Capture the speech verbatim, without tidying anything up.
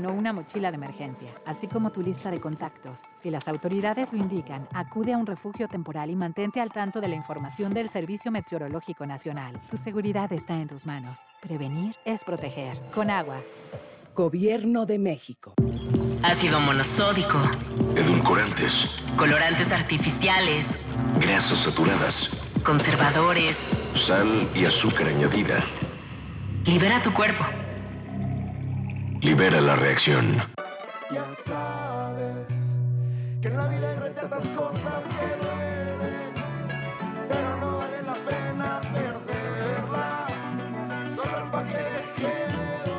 o una mochila de emergencia, así como tu lista de contactos. Si las autoridades lo indican, acude a un refugio temporal y mantente al tanto de la información del Servicio Meteorológico Nacional. Tu seguridad está en tus manos. Prevenir es proteger. Con agua. Gobierno de México. Ácido monosódico. Edulcorantes. Colorantes artificiales. Grasas saturadas. Conservadores. Sal y azúcar añadida. Libera tu cuerpo. Libera la reacción. Ya sabes que en la vida hay tantas cosas que duelen.